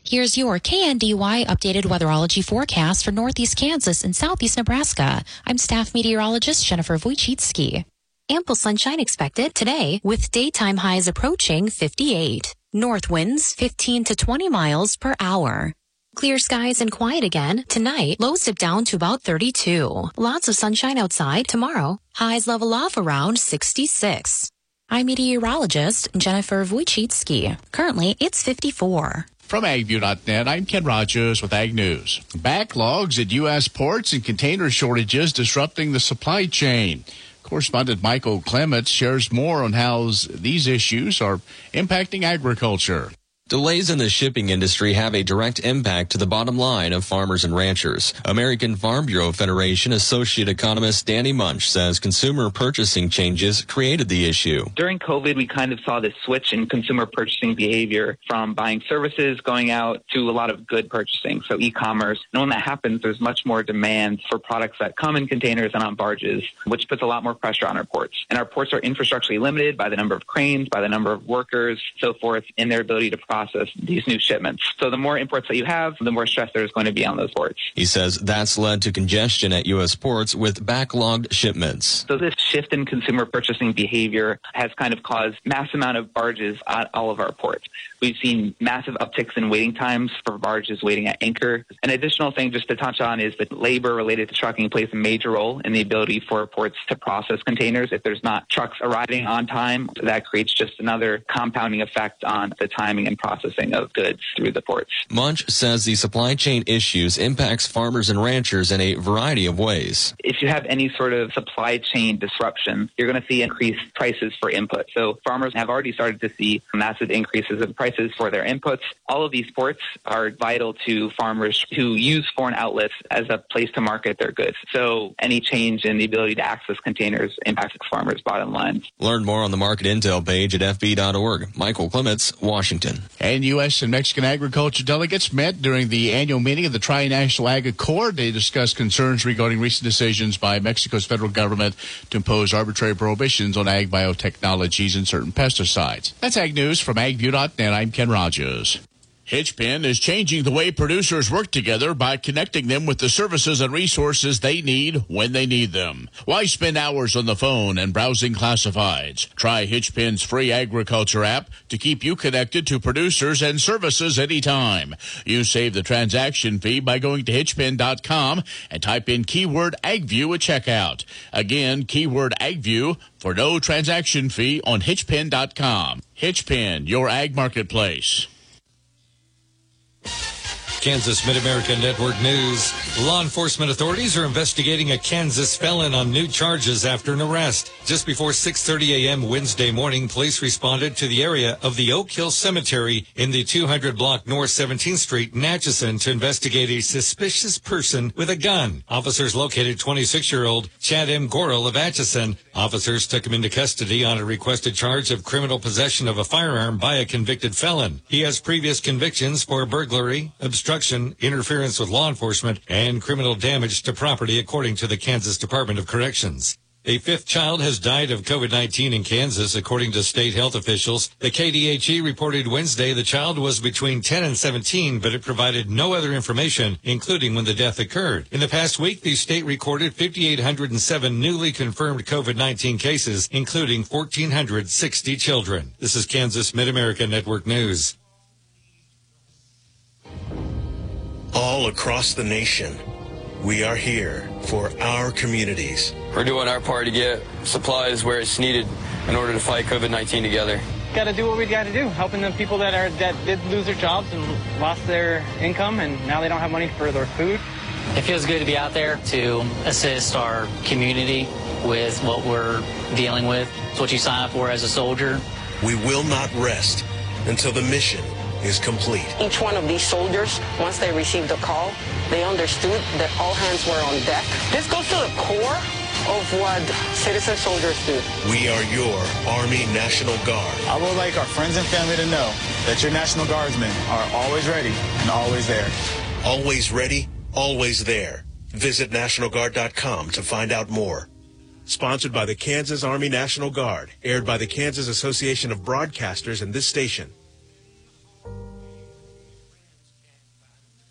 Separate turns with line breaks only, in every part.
Here's your KNDY updated weatherology forecast for northeast Kansas and southeast Nebraska. I'm staff meteorologist Jennifer Wojcicki. Ample sunshine expected today with daytime highs approaching 58. North winds 15 to 20 miles per hour. Clear skies and quiet again tonight. Lows dip down to about 32. Lots of sunshine outside tomorrow. Highs level off around 66. I'm meteorologist Jennifer Wojcicki. Currently, it's 54.
From AgView.net, I'm Ken Rogers with Ag News. Backlogs at U.S. ports and container shortages disrupting the supply chain. Correspondent Michael Clements shares more on how these issues are impacting agriculture.
Delays in the shipping industry have a direct impact to the bottom line of farmers and ranchers. American Farm Bureau Federation Associate Economist Danny Munch says consumer purchasing changes created the issue.
During COVID, we kind of saw this switch in consumer purchasing behavior from buying services going out to a lot of good purchasing, so e-commerce. And when that happens, there's much more demand for products that come in containers and on barges, which puts a lot more pressure on our ports. And our ports are infrastructurally limited by the number of cranes, by the number of workers, so forth, in their ability to process these new shipments. So the more imports that you have, the more stress there's going to be on those ports.
He says that's led to congestion at U.S. ports with backlogged shipments.
So this shift in consumer purchasing behavior has kind of caused mass amount of barges at all of our ports. We've seen massive upticks in waiting times for barges waiting at anchor. An additional thing just to touch on is that labor related to trucking plays a major role in the ability for ports to process containers. If there's not trucks arriving on time, that creates just another compounding effect on the timing and processing of goods through the ports.
Munch says the supply chain issues impacts farmers and ranchers in a variety of ways.
If you have any sort of supply chain disruption, you're going to see increased prices for input. So farmers have already started to see massive increases in prices for their inputs. All of these ports are vital to farmers who use foreign outlets as a place to market their goods. So any change in the ability to access containers impacts farmers' bottom lines.
Learn more on the market intel page at fb.org. Michael Clements, Washington.
And U.S. and Mexican agriculture delegates met during the annual meeting of the Tri-National Ag Accord. They discussed concerns regarding recent decisions by Mexico's federal government to impose arbitrary prohibitions on ag biotechnologies and certain pesticides. That's Ag News from AgView.net. I'm Ken Rogers. Hitchpin is changing the way producers work together by connecting them with the services and resources they need when they need them. Why spend hours on the phone and browsing classifieds? Try Hitchpin's free agriculture app to keep you connected to producers and services anytime. You save the transaction fee by going to hitchpin.com and type in keyword AgView at checkout. Again, keyword AgView for no transaction fee on hitchpin.com. Hitchpin, your ag marketplace.
Kansas Mid-America Network News. Law enforcement authorities are investigating a Kansas felon on new charges after an arrest. Just before 6:30 a.m. Wednesday morning, police responded to the area of the Oak Hill Cemetery in the 200 block North 17th Street in Atchison to investigate a suspicious person with a gun. Officers located 26-year-old Chad M. Gorel of Atchison. Officers took him into custody on a requested charge of criminal possession of a firearm by a convicted felon. He has previous convictions for burglary, obstruction, interference with law enforcement, and criminal damage to property, according to the Kansas Department of Corrections. A fifth child has died of COVID-19 in Kansas, according to state health officials. The KDHE reported Wednesday the child was between 10 and 17, but it provided no other information, including when the death occurred. In the past week, the state recorded 5,807 newly confirmed COVID-19 cases, including 1,460 children. This is Kansas Mid-America Network News.
All across the nation, we are here for our communities.
We're doing our part to get supplies where it's needed in order to fight COVID-19 together.
Got to do what we got to do, helping the people that did lose their jobs and lost their income, and now they don't have money for their food.
It feels good to be out there to assist our community with what we're dealing with. It's what you sign up for as a soldier.
We will not rest until the mission is complete.
Each one of these soldiers, once they received the call, they understood that all hands were on deck. This goes to the core of what citizen soldiers do.
We are your Army National Guard.
I would like our friends and family to know that your National Guardsmen are always ready and always there.
Always ready, always there. Visit NationalGuard.com to find out more. Sponsored by the Kansas Army National Guard. Aired by the Kansas Association of Broadcasters and this station.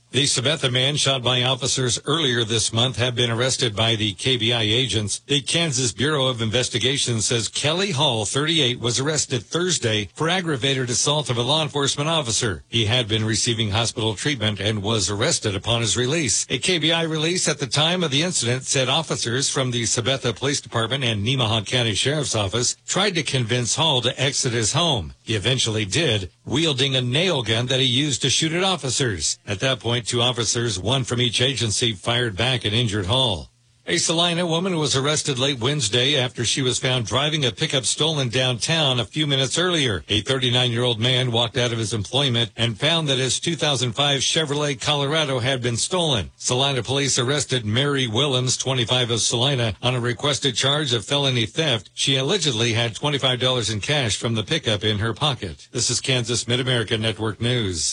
The Sabetha man shot by officers earlier this month have been arrested by the KBI agents. The Kansas Bureau of Investigation says Kelly Hall, 38, was arrested Thursday for aggravated assault of a law enforcement officer. He had been receiving hospital treatment and was arrested upon his release. A KBI release at the time of the incident said officers from the Sabetha Police Department and Nemaha County Sheriff's Office tried to convince Hall to exit his home. He eventually did, wielding a nail gun that he used to shoot at officers. At that point, 2 officers, one from each agency, fired back and injured Hall. A Salina woman was arrested late Wednesday after she was found driving a pickup stolen downtown a few minutes earlier. A 39-year-old man walked out of his employment and found that his 2005 Chevrolet Colorado had been stolen. Salina police arrested Mary Willems, 25, of Salina, on a requested charge of felony theft. She allegedly had $25 in cash from the pickup in her pocket. This is Kansas Mid-America Network News.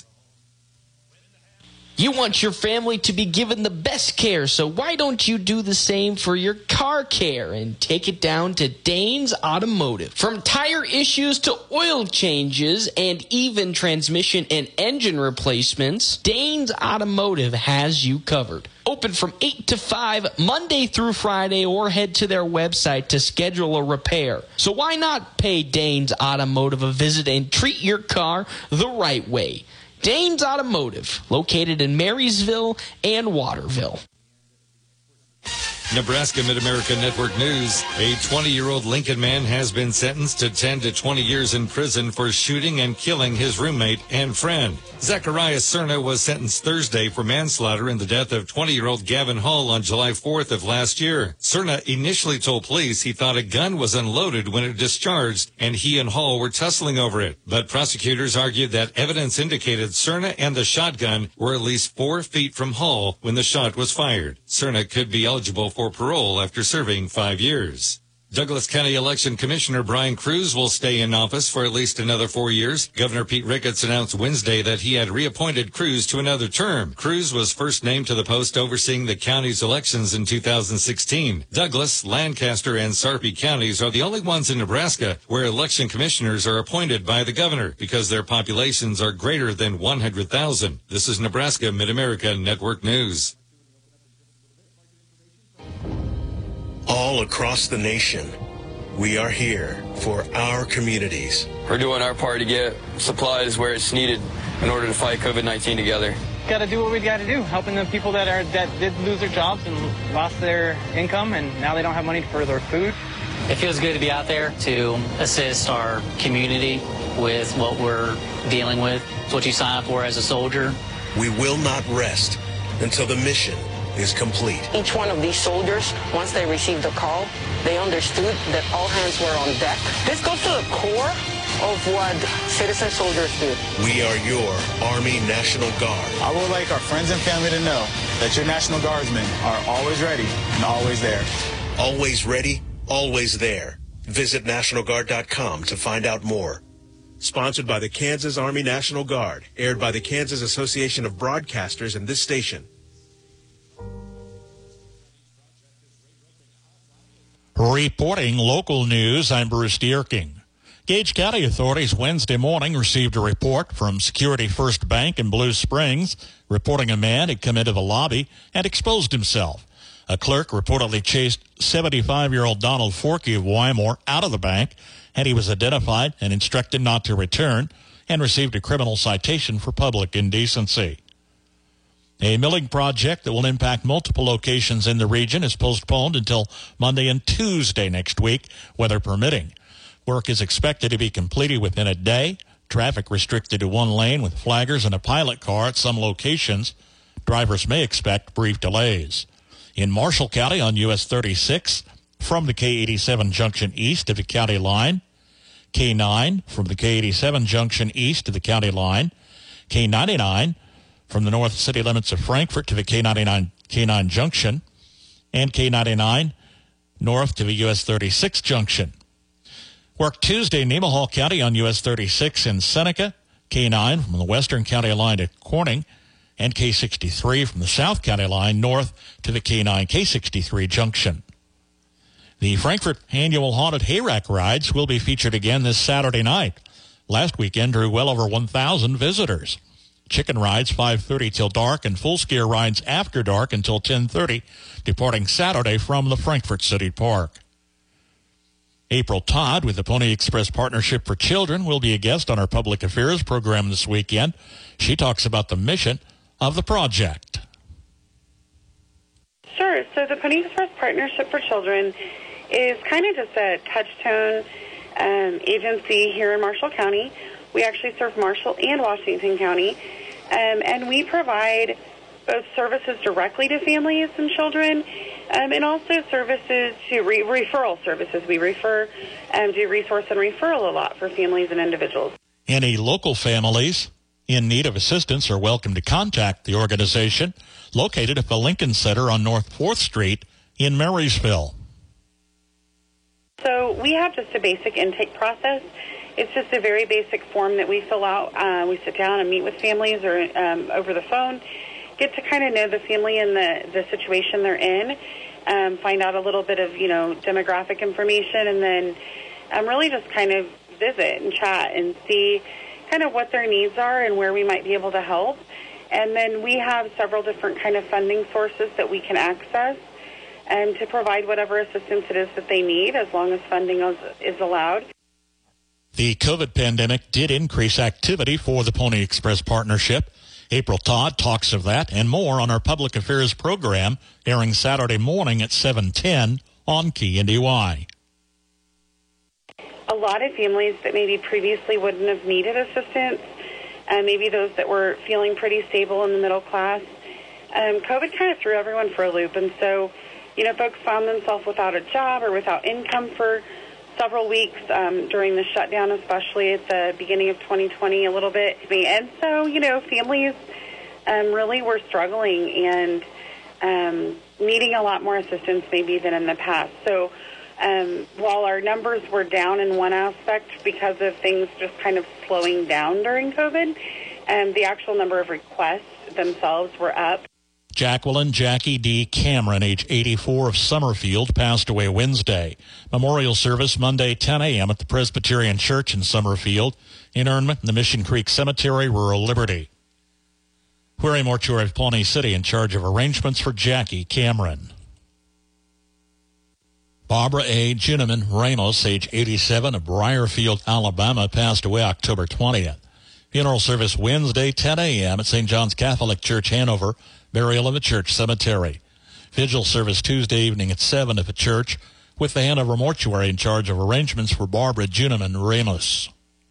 You want your family to be given the best care, so why don't you do the same for your car care and take it down to Danes Automotive. From tire issues to oil changes and even transmission and engine replacements, Danes Automotive has you covered. Open from 8 to 5, Monday through Friday, or head to their website to schedule a repair. So why not pay Danes Automotive a visit and treat your car the right way? Danes Automotive, located in Marysville and Waterville.
Nebraska Mid-America Network News. A 20-year-old Lincoln man has been sentenced to 10 to 20 years in prison for shooting and killing his roommate and friend. Zachariah Cerna was sentenced Thursday for manslaughter in the death of 20-year-old Gavin Hall on July 4th of last year. Cerna initially told police he thought a gun was unloaded when it discharged, and he and Hall were tussling over it. But prosecutors argued that evidence indicated Cerna and the shotgun were at least 4 feet from Hall when the shot was fired. Cerna could be eligible for parole after serving 5 years. Douglas County Election Commissioner Brian Cruz will stay in office for at least another 4 years. Governor Pete Ricketts announced Wednesday that he had reappointed Cruz to another term. Cruz was first named to the post overseeing the county's elections in 2016. Douglas, Lancaster, and Sarpy counties are the only ones in Nebraska where election commissioners are appointed by the governor because their populations are greater than 100,000. This is Nebraska Mid-America Network News.
All across the nation, we are here for our communities.
We're doing our part to get supplies where it's needed in order to fight COVID-19 together.
Got to do what we got to do, helping the people that did lose their jobs and lost their income, and now they don't have money for their food.
It feels good to be out there to assist our community with what we're dealing with. It's what you sign up for as a soldier.
We will not rest until the mission is complete.
Each one of these soldiers, once they received the call, they understood that all hands were on deck. This goes to the core of what citizen soldiers do.
We are your Army National Guard.
I would like our friends and family to know that your National Guardsmen are always ready and always there.
Always ready, always there. Visit NationalGuard.com to find out more. Sponsored by the Kansas Army National Guard, aired by the Kansas Association of Broadcasters and this station.
Reporting local news, I'm Bruce Dierking. Gage County authorities Wednesday morning received a report from Security First Bank in Blue Springs reporting a man had come into the lobby and exposed himself. A clerk reportedly chased 75-year-old Donald Forkey of Wymore out of the bank, and he was identified and instructed not to return and received a criminal citation for public indecency. A milling project that will impact multiple locations in the region is postponed until Monday and Tuesday next week, weather permitting. Work is expected to be completed within a day. Traffic restricted to one lane with flaggers and a pilot car at some locations. Drivers may expect brief delays. In Marshall County on US 36, from the K87 junction east of the county line, K9 from the K87 junction east to the county line, K99 from the north city limits of Frankfort to the K9 junction, and K99 north to the US 36 junction. Work Tuesday, Nemaha County on US 36 in Seneca, K9 from the western county line to Corning, and K63 from the south county line north to the K9 K63 junction. The Frankfort annual haunted hayrack rides will be featured again this Saturday night. Last weekend drew well over 1,000 visitors. Chicken rides 5:30 till dark, and full skier rides after dark until 10:30, departing Saturday from the Frankfort City Park. April Todd with the Pony Express Partnership for Children will be a guest on our public affairs program this weekend. She talks about the mission of the project.
Sure. So the Pony Express Partnership for Children is kind of just a touchstone agency here in Marshall County. We actually serve Marshall and Washington County, and we provide both services directly to families and children, and also services to referral services. We refer do resource and referral a lot for families and individuals.
Any local families in need of assistance are welcome to contact the organization located at the Lincoln Center on North 4th Street in Marysville.
So we have just a basic intake process. It's just a very basic form that we fill out. We sit down and meet with families or over the phone, get to kind of know the family and the situation they're in, find out a little bit of, demographic information, and then really just kind of visit and chat and see kind of what their needs are and where we might be able to help. And then we have several different kind of funding sources that we can access to provide whatever assistance it is that they need, as long as funding is allowed.
The COVID pandemic did increase activity for the Pony Express Partnership. April Todd talks of that and more on our public affairs program, airing Saturday morning at 7:10 on KNDY.
A lot of families that maybe previously wouldn't have needed assistance, maybe those that were feeling pretty stable in the middle class, COVID kind of threw everyone for a loop. And so, folks found themselves without a job or without income for several weeks during the shutdown, especially at the beginning of 2020 a little bit. And so, families really were struggling and needing a lot more assistance maybe than in the past. So while our numbers were down in one aspect because of things just kind of slowing down during COVID, the actual number of requests themselves were up.
Jacqueline Jackie D. Cameron, age 84, of Summerfield, passed away Wednesday. Memorial service Monday, 10 a.m. at the Presbyterian Church in Summerfield. Interment in the Mission Creek Cemetery, rural Liberty. Query Mortuary of Pawnee City in charge of arrangements for Jackie Cameron. Barbara A. Ginneman Ramos, age 87, of Briarfield, Alabama, passed away October 20th. Funeral service Wednesday, 10 a.m. at St. John's Catholic Church, Hanover. Burial in the church cemetery. Vigil service Tuesday evening at 7 at the church, with the Hanover Mortuary in charge of arrangements for Barbara Ginneman Ramos.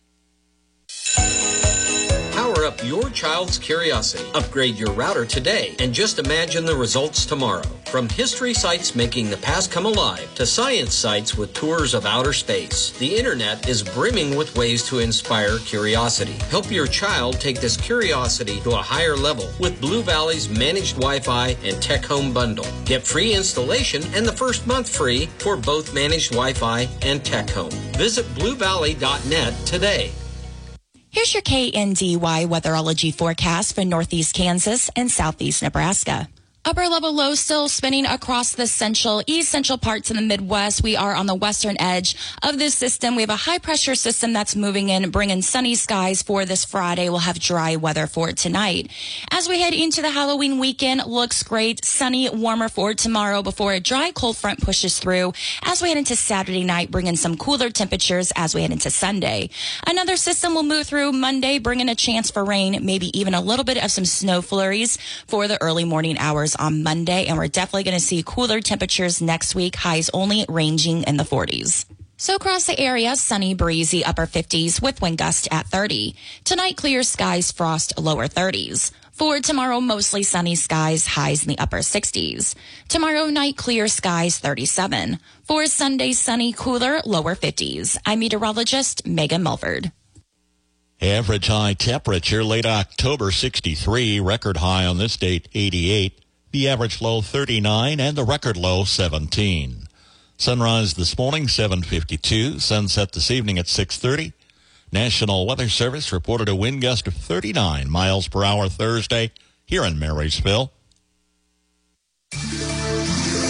Power up your child's curiosity. Upgrade your router today and just imagine the results tomorrow. From history sites making the past come alive to science sites with tours of outer space, the internet is brimming with ways to inspire curiosity. Help your child take this curiosity to a higher level with Blue Valley's managed Wi-Fi and Tech Home bundle. Get free installation and the first month free for both managed Wi-Fi and Tech Home. Visit bluevalley.net today.
Here's your KNDY weatherology forecast for northeast Kansas and southeast Nebraska. Upper level low still spinning across the east central parts of the Midwest. We are on the western edge of this system. We have a high pressure system that's moving in, bringing sunny skies for this Friday. We'll have dry weather for tonight. As we head into the Halloween weekend, looks great. Sunny, warmer for tomorrow before a dry cold front pushes through. As we head into Saturday night, bringing some cooler temperatures as we head into Sunday. Another system will move through Monday, bringing a chance for rain, maybe even a little bit of some snow flurries for the early morning hours on Monday, and we're definitely going to see cooler temperatures next week, highs only ranging in the 40s. So across the area, sunny, breezy, upper 50s with wind gusts at 30. Tonight, clear skies, frost, lower 30s. For tomorrow, mostly sunny skies, highs in the upper 60s. Tomorrow night, clear skies, 37. For Sunday, sunny, cooler, lower 50s. I'm meteorologist Megan Mulford.
Average high temperature late October 63, record high on this date 88. The average low 39 and the record low 17. Sunrise this morning 7:52. Sunset this evening at 6:30. National Weather Service reported a wind gust of 39 miles per hour Thursday here in Marysville.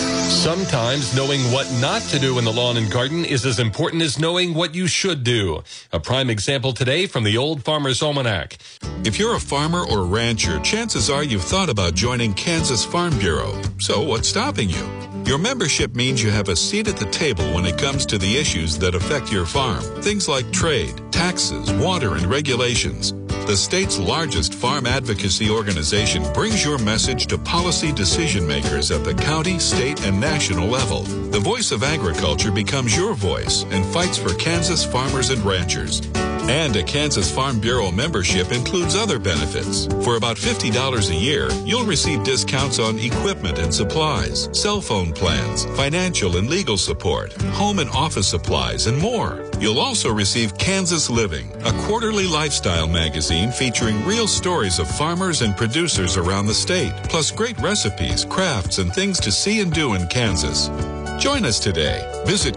Sometimes knowing what not to do in the lawn and garden is as important as knowing what you should do. A prime example today from the Old Farmer's Almanac.
If you're a farmer or rancher, chances are you've thought about joining Kansas Farm Bureau. So what's stopping you? Your membership means you have a seat at the table when it comes to the issues that affect your farm. Things like trade, taxes, water, and regulations. The state's largest farm advocacy organization brings your message to policy decision makers at the county, state, and national level. The voice of agriculture becomes your voice and fights for Kansas farmers and ranchers. And a Kansas Farm Bureau membership includes other benefits. For about $50 a year, you'll receive discounts on equipment and supplies, cell phone plans, financial and legal support, home and office supplies, and more. You'll also receive Kansas Living, a quarterly lifestyle magazine featuring real stories of farmers and producers around the state, plus great recipes, crafts, and things to see and do in Kansas. Join us today. Visit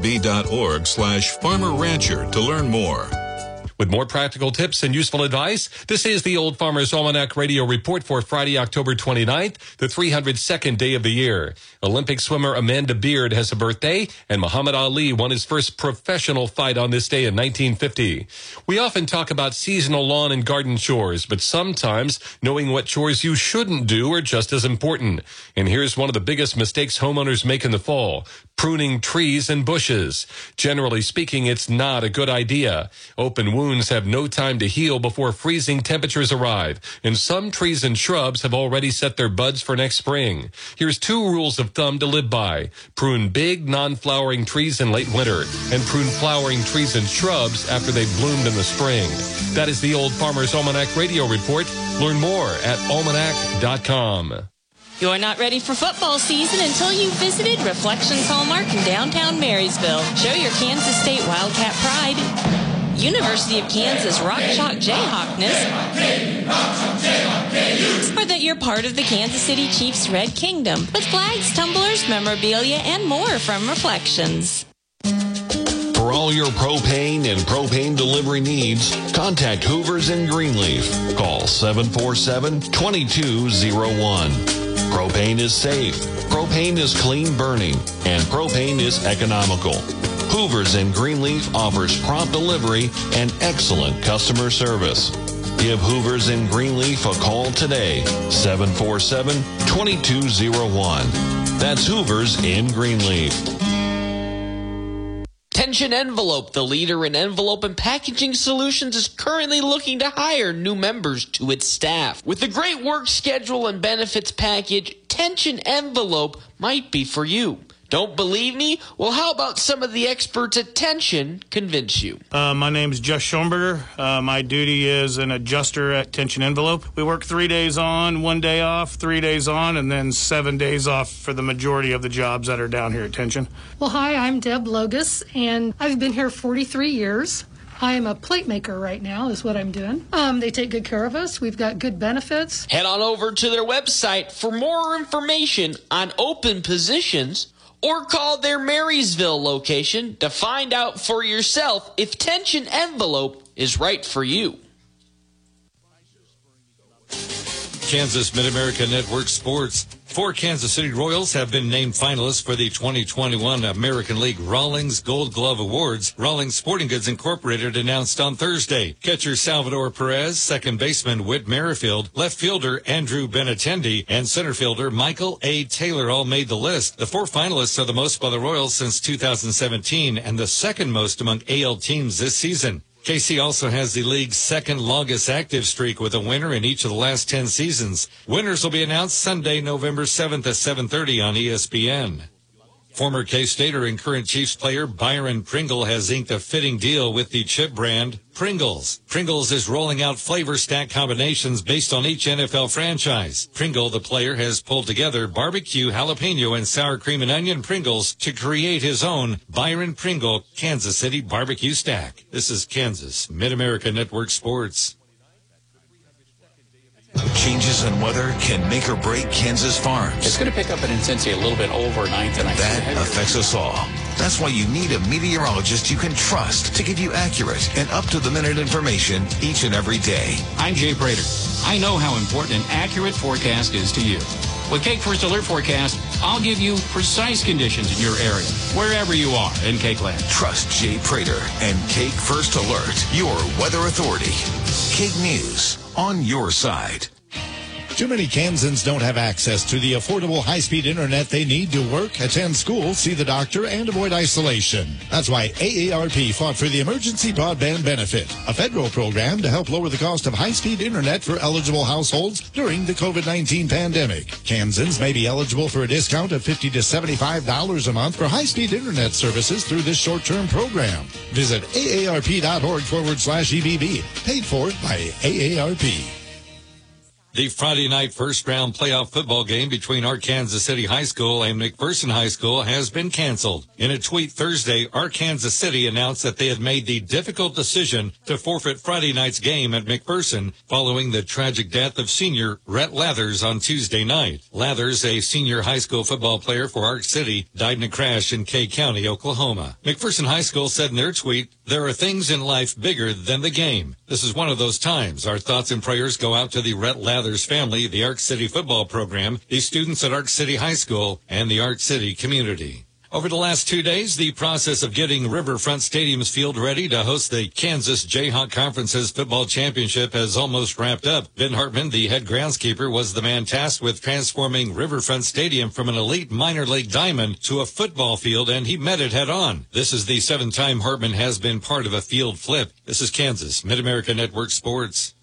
kfb.org/farmer-rancher to learn more.
With more practical tips and useful advice, this is the Old Farmer's Almanac Radio Report for Friday, October 29th, the 302nd day of the year. Olympic swimmer Amanda Beard has a birthday, and Muhammad Ali won his first professional fight on this day in 1950. We often talk about seasonal lawn and garden chores, but sometimes knowing what chores you shouldn't do are just as important. And here's one of the biggest mistakes homeowners make in the fall: pruning trees and bushes. Generally speaking, it's not a good idea. Open wounds have no time to heal before freezing temperatures arrive, and some trees and shrubs have already set their buds for next spring. Here's 2 rules of thumb to live by. Prune big, non-flowering trees in late winter, and prune flowering trees and shrubs after they've bloomed in the spring. That is the Old Farmer's Almanac Radio Report. Learn more at almanac.com.
You're not ready for football season until you've visited Reflections Hallmark in downtown Marysville. Show your Kansas State Wildcat pride. University of Kansas Rock Chalk Jayhawkness, or that you're part of the Kansas City Chiefs Red Kingdom with flags, tumblers, memorabilia, and more from Reflections.
For all your propane and propane delivery needs, contact Hoovers in Greenleaf. Call 747-2201. Propane is safe, propane is clean burning, and propane is economical. Hoovers in Greenleaf offers prompt delivery and excellent customer service. Give Hoovers in Greenleaf a call today, 747-2201. That's Hoovers in Greenleaf.
Tension Envelope, the leader in envelope and packaging solutions, is currently looking to hire new members to its staff. With a great work schedule and benefits package, Tension Envelope might be for you. Don't believe me? Well, how about some of the experts at Tension convince you?
My name is Josh Schoenberger. My duty is an adjuster at Tension Envelope. We work 3 days on, 1 day off, 3 days on, and then 7 days off for the majority of the jobs that are down here at Tension.
Well, hi, I'm Deb Logus, and I've been here 43 years. I am a plate maker right now is what I'm doing. They take good care of us. We've got good benefits.
Head on over to their website for more information on open positions, or call their Marysville location to find out for yourself if Tension Envelope is right for you.
Kansas Mid-America Network Sports. 4 Kansas City Royals have been named finalists for the 2021 American League Rawlings Gold Glove Awards. Rawlings Sporting Goods Incorporated announced on Thursday. Catcher Salvador Perez, second baseman Whit Merrifield, left fielder Andrew Benintendi, and center fielder Michael A. Taylor all made the list. The 4 finalists are the most by the Royals since 2017 and the second most among AL teams this season. KC also has the league's second longest active streak with a winner in each of the last 10 seasons. Winners will be announced Sunday, November 7th at 7:30 on ESPN. Former K-Stater and current Chiefs player Byron Pringle has inked a fitting deal with the chip brand Pringles. Pringles is rolling out flavor stack combinations based on each NFL franchise. Pringle, the player, has pulled together barbecue, jalapeno, and sour cream and onion Pringles to create his own Byron Pringle Kansas City barbecue stack. This is Kansas Mid-America Network Sports.
Changes in weather can make or break Kansas farms.
It's going to pick up in intensity a little bit overnight tonight.
That affects us all. That's why you need a meteorologist you can trust to give you accurate and up-to-the-minute information each and every day.
I'm Jay Prater. I know how important an accurate forecast is to you. With Cake First Alert Forecast, I'll give you precise conditions in your area, wherever you are in Cakeland.
Trust Jay Prater and Cake First Alert, your weather authority. Cake News, on your side.
Too many Kansans don't have access to the affordable high-speed internet they need to work, attend school, see the doctor, and avoid isolation. That's why AARP fought for the Emergency Broadband Benefit, a federal program to help lower the cost of high-speed internet for eligible households during the COVID-19 pandemic. Kansans may be eligible for a discount of $50 to $75 a month for high-speed internet services through this short-term program. Visit aarp.org/EBB, paid for by AARP.
The Friday night first-round playoff football game between Arkansas City High School and McPherson High School has been canceled. In a tweet Thursday, Arkansas City announced that they had made the difficult decision to forfeit Friday night's game at McPherson following the tragic death of senior Rhett Lathers on Tuesday night. Lathers, a senior high school football player for Ark City, died in a crash in Kay County, Oklahoma. McPherson High School said in their tweet, "There are things in life bigger than the game. This is one of those times. Our thoughts and prayers go out to the Rhett Lathers family, the Ark City football program, the students at Ark City High School, and the Ark City community." Over the last 2 days, the process of getting Riverfront Stadium's field ready to host the Kansas Jayhawk Conference's football championship has almost wrapped up. Ben Hartman, the head groundskeeper, was the man tasked with transforming Riverfront Stadium from an elite minor league diamond to a football field, and he met it head on. This is the 7th time Hartman has been part of a field flip. This is Kansas Mid-America Network Sports.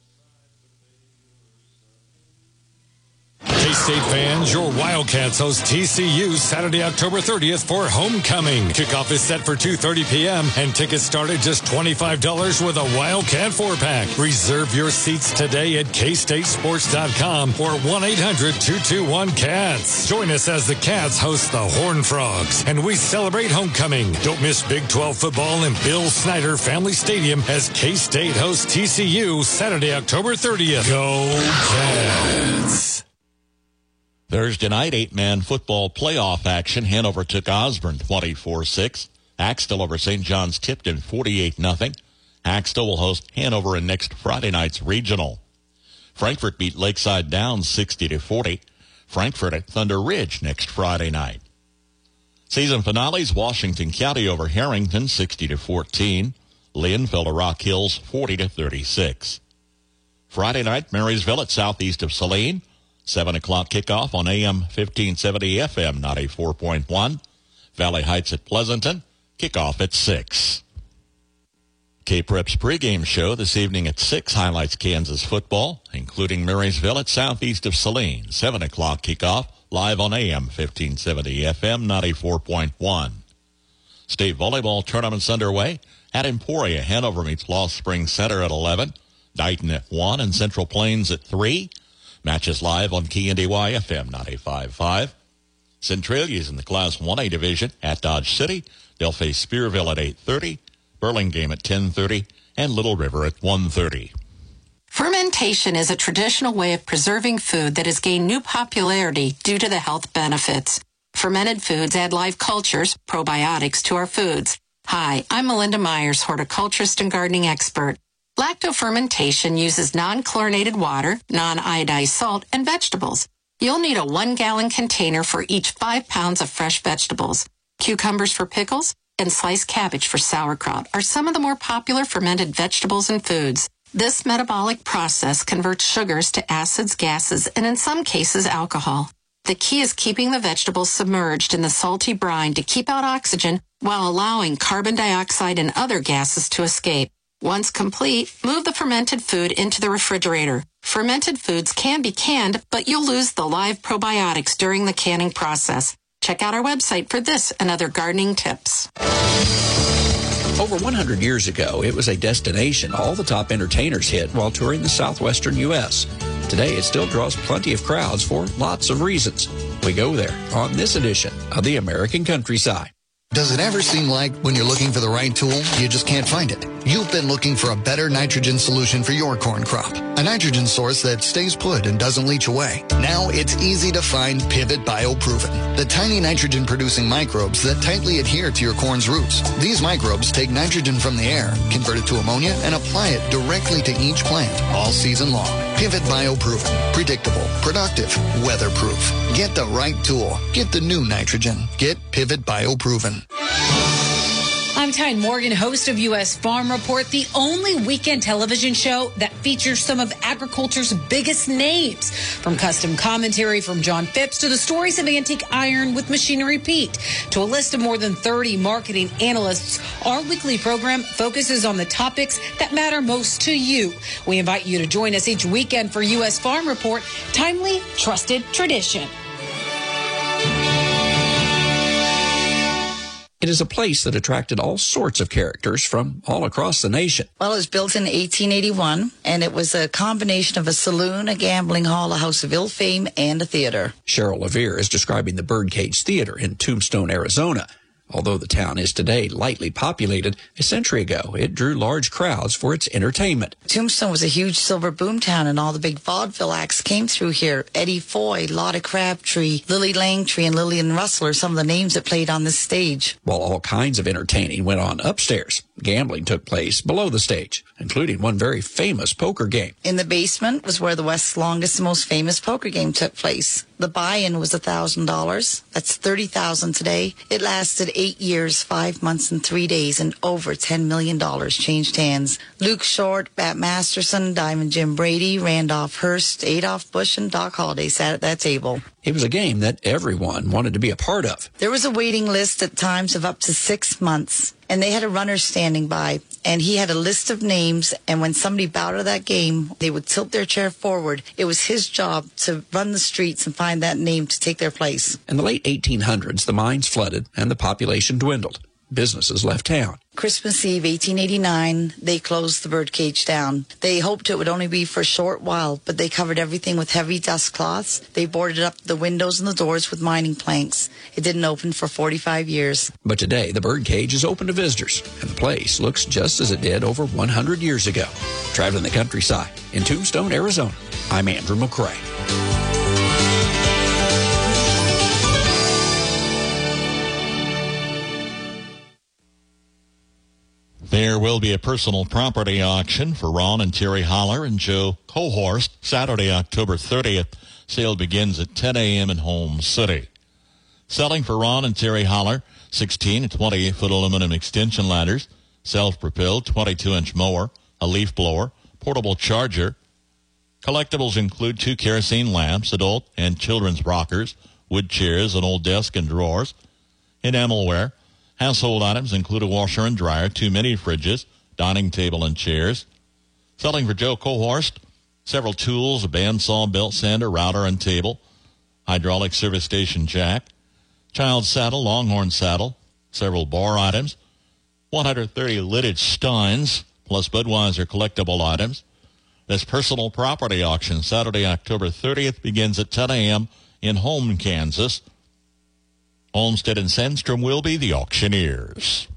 K-State fans, your Wildcats host TCU Saturday, October 30th for homecoming. Kickoff is set for 2:30 p.m. and tickets start at just $25 with a Wildcat 4-pack. Reserve your seats today at KStateSports.com or 1-800-221-CATS. Join us as the Cats host the Horned Frogs, and we celebrate homecoming. Don't miss Big 12 football in Bill Snyder Family Stadium as K-State hosts TCU Saturday, October 30th. Go Cats!
Thursday night, 8-man football playoff action. Hanover took Osborne 24-6. Axtell over St. John's Tipton 48-0. Axtell will host Hanover in next Friday night's regional. Frankfort beat Lakeside Downs 60-40. Frankfort at Thunder Ridge next Friday night. Season finales, Washington County over Harrington 60-14. Lynn fell to Rock Hills 40-36. Friday night, Marysville at southeast of Saline. 7 o'clock kickoff on AM 1570 FM 94.1. Valley Heights at Pleasanton. Kickoff at 6. K-Prep's pregame show this evening at 6 highlights Kansas football, including Marysville at southeast of Saline. 7 o'clock kickoff live on AM 1570 FM 94.1. State volleyball tournaments underway. At Emporia, Hanover meets Lost Springs Center at 11. Dighton at 1 and Central Plains at 3. Matches live on KNDY FM 95.5. Centralia's in the Class 1A division at Dodge City. They'll face Spearville at 8:30, Burlingame at 10:30, and Little River at 1:30.
Fermentation is a traditional way of preserving food that has gained new popularity due to the health benefits. Fermented foods add live cultures, probiotics, to our foods. Hi, I'm Melinda Myers, horticulturist and gardening expert. Lactofermentation uses non-chlorinated water, non-iodized salt, and vegetables. You'll need a 1-gallon container for each 5 pounds of fresh vegetables. Cucumbers for pickles and sliced cabbage for sauerkraut are some of the more popular fermented vegetables and foods. This metabolic process converts sugars to acids, gases, and in some cases alcohol. The key is keeping the vegetables submerged in the salty brine to keep out oxygen while allowing carbon dioxide and other gases to escape. Once complete, move the fermented food into the refrigerator. Fermented foods can be canned, but you'll lose the live probiotics during the canning process. Check out our website for this and other gardening tips.
Over 100 years ago, it was a destination all the top entertainers hit while touring the southwestern U.S. Today, it still draws plenty of crowds for lots of reasons. We go there on this edition of the American Countryside.
Does it ever seem like when you're looking for the right tool, you just can't find it? You've been looking for a better nitrogen solution for your corn crop. A nitrogen source that stays put and doesn't leach away. Now it's easy to find Pivot BioProven, the tiny nitrogen-producing microbes that tightly adhere to your corn's roots. These microbes take nitrogen from the air, convert it to ammonia, and apply it directly to each plant all season long. Pivot BioProven. Predictable, productive, weatherproof. Get the right tool. Get the new nitrogen. Get Pivot BioProven.
I'm Tyne Morgan, host of U.S. Farm Report, the only weekend television show that features some of agriculture's biggest names. From custom commentary from John Phipps to the stories of antique iron with Machinery Pete to a list of more than 30 marketing analysts, our weekly program focuses on the topics that matter most to you. We invite you to join us each weekend for U.S. Farm Report, timely, trusted tradition.
It is a place that attracted all sorts of characters from all across the nation.
Well, it was built in 1881, and it was a combination of a saloon, a gambling hall, a house of ill fame, and a theater.
Cheryl Levere is describing the Birdcage Theater in Tombstone, Arizona. Although the town is today lightly populated, a century ago it drew large crowds for its entertainment.
Tombstone was a huge silver boom town, and all the big vaudeville acts came through here. Eddie Foy, Lotta Crabtree, Lily Langtree, and Lillian Russell are some of the names that played on this stage.
While all kinds of entertaining went on upstairs, gambling took place below the stage, including one very famous poker game.
In the basement was where the West's longest and most famous poker game took place. The buy-in was $1,000. That's $30,000 today. It lasted 8 years, 5 months, and 3 days, and over $10 million changed hands. Luke Short, Bat Masterson, Diamond Jim Brady, Randolph Hearst, Adolph Bush, and Doc Holliday sat at that table.
It was a game that everyone wanted to be a part of.
There was a waiting list at times of up to 6 months, and they had a runner standing by, and he had a list of names, and when somebody bowed out of that game, they would tilt their chair forward. It was his job to run the streets and find that name to take their place.
In the late 1800s, the mines flooded and the population dwindled. Businesses left town.
Christmas Eve, 1889, they closed the Birdcage down. They hoped it would only be for a short while, but they covered everything with heavy dust cloths. They boarded up the windows and the doors with mining planks. It didn't open for 45 years.
But today, the Birdcage is open to visitors, and the place looks just as it did over 100 years ago. Traveling the countryside in Tombstone, Arizona, I'm Andrew McCrae.
There will be a personal property auction for Ron and Terry Holler and Joe Cohorst Saturday, October 30th. Sale begins at 10 a.m. in Holmes City. Selling for Ron and Terry Holler, 16 and 28-foot aluminum extension ladders, self-propelled 22-inch mower, a leaf blower, portable charger. Collectibles include 2 kerosene lamps, adult and children's rockers, wood chairs, an old desk and drawers, enamelware. Household items include a washer and dryer, 2 mini fridges, dining table and chairs. Selling for Joe Cohorst, several tools, a bandsaw, belt sander, router and table, hydraulic service station jack, child saddle, longhorn saddle, several bar items, 130 lidded steins, plus Budweiser collectible items. This personal property auction Saturday, October 30th begins at 10 a.m. in Home, Kansas. Olmsted and Sandstrom will be the auctioneers.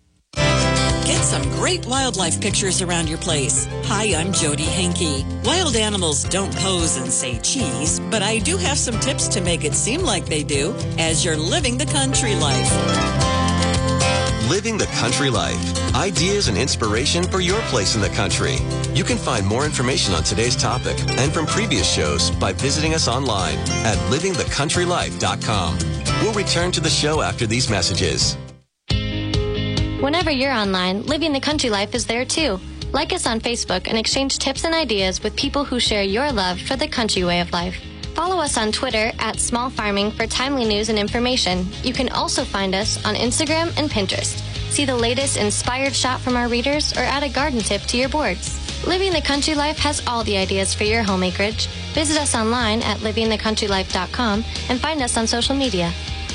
Get some great wildlife pictures around your place. Hi, I'm Jody Henke. Wild animals don't pose and say cheese, but I do have some tips to make it seem like they do as you're living the country life.
Living the Country Life. Ideas and inspiration for your place in the country. You can find more information on today's topic and from previous shows by visiting us online at livingthecountrylife.com. We'll return to the show after these messages.
Whenever you're online, Living the Country Life is there too. Like us on Facebook and exchange tips and ideas with people who share your love for the country way of life. Follow us on Twitter at Small Farming for timely news and information. You can also find us on Instagram and Pinterest. See the latest inspired shot from our readers or add a garden tip to your boards. Living the Country Life has all the ideas for your home acreage. Visit us online at livingthecountrylife.com and find us on social media.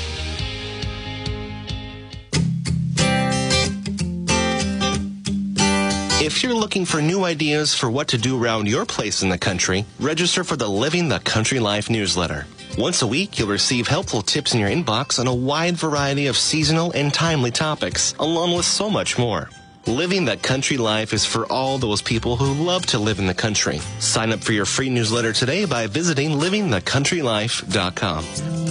If you're looking for new ideas for what to do around your place in the country, register for the Living the Country Life newsletter. Once a week, you'll receive helpful tips in your inbox on a wide variety of seasonal and timely topics, along with so much more. Living the Country Life is for all those people who love to live in the country. Sign up for your free newsletter today by visiting livingthecountrylife.com.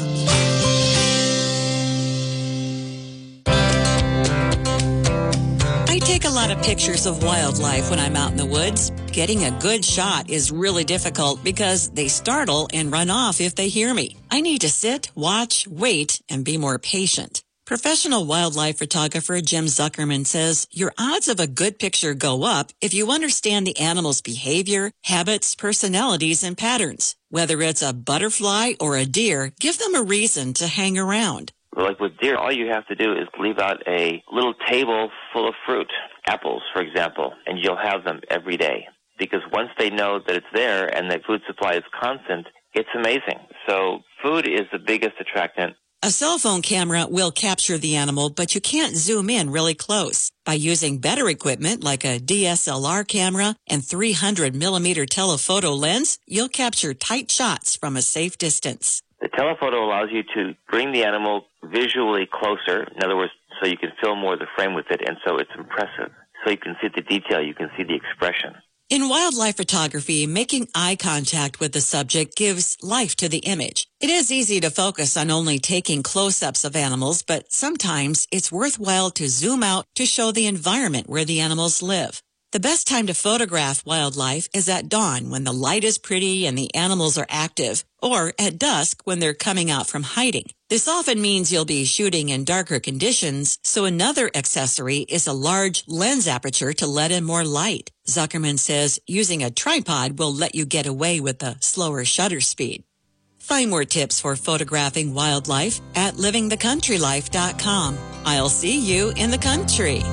I take a lot of pictures of wildlife when I'm out in the woods. Getting a good shot is really difficult because they startle and run off if they hear me. I need to sit, watch, wait, and be more patient. Professional wildlife photographer Jim Zuckerman says your odds of a good picture go up if you understand the animal's behavior, habits, personalities, and patterns. Whether it's a butterfly or a deer, give them a reason to hang around.
Like with deer, all you have to do is leave out a little table full of fruit, apples, for example, and you'll have them every day. Because once they know that it's there and the food supply is constant, it's amazing. So food is the biggest attractant.
A cell phone camera will capture the animal, but you can't zoom in really close. By using better equipment like a DSLR camera and 300mm telephoto lens, you'll capture tight shots from a safe distance.
The telephoto allows you to bring the animal visually closer, in other words, so you can fill more of the frame with it, and so it's impressive. So you can see the detail, you can see the expression.
In wildlife photography, making eye contact with the subject gives life to the image. It is easy to focus on only taking close-ups of animals, but sometimes it's worthwhile to zoom out to show the environment where the animals live. The best time to photograph wildlife is at dawn when the light is pretty and the animals are active, or at dusk when they're coming out from hiding. This often means you'll be shooting in darker conditions, so another accessory is a large lens aperture to let in more light. Zuckerman says using a tripod will let you get away with a slower shutter speed. Find more tips for photographing wildlife at livingthecountrylife.com. I'll see you in the country.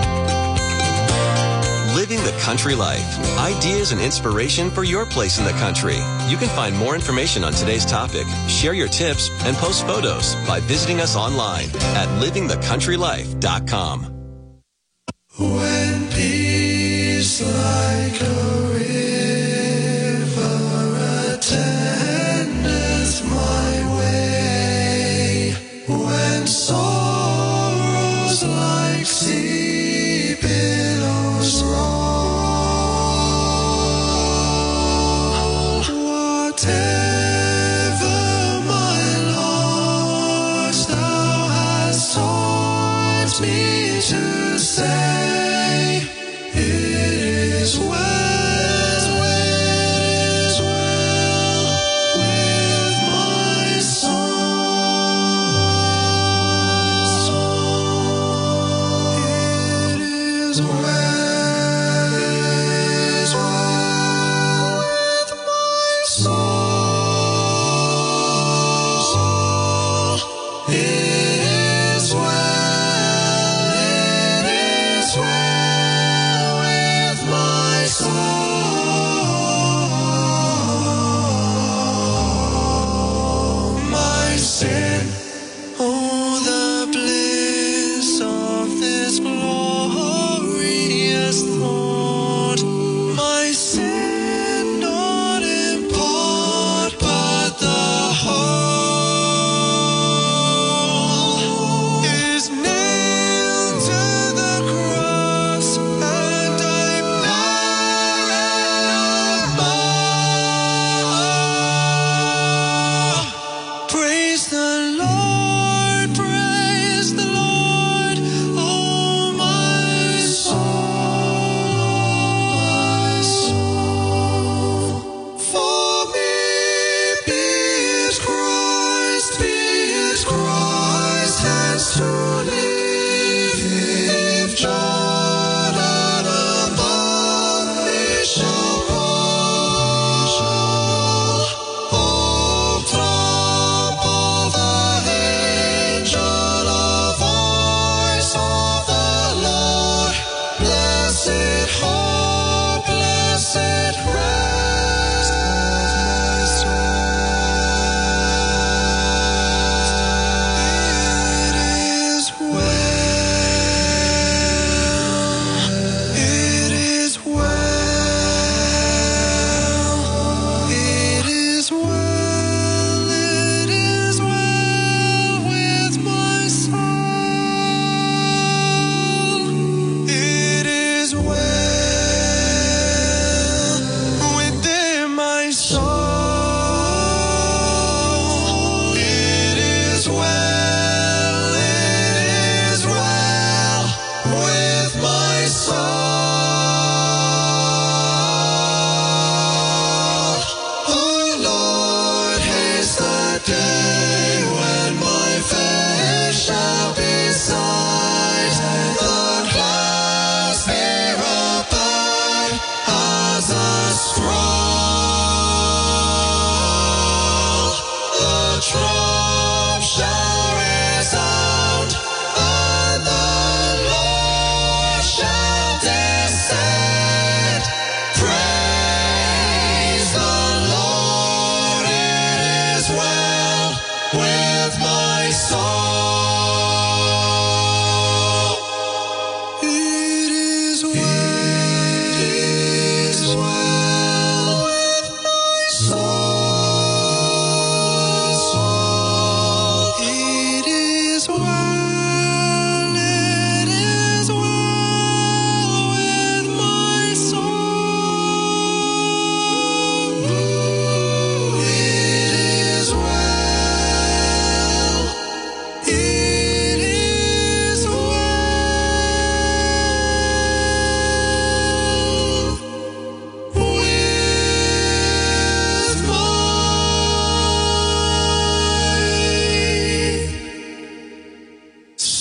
Living the Country Life. Ideas and inspiration for your place in the country. You can find more information on today's topic, share your tips, and post photos by visiting us online at livingthecountrylife.com.
When peace like a river attendeth my way, when sorrows like sea billows roll, whatever my Lord thou hast taught me to say, it is well with my soul. It is well with my soul. It is well with my soul. with my soul. It is well with my soul. It is well, it is well with my soul. It is well. It is well with my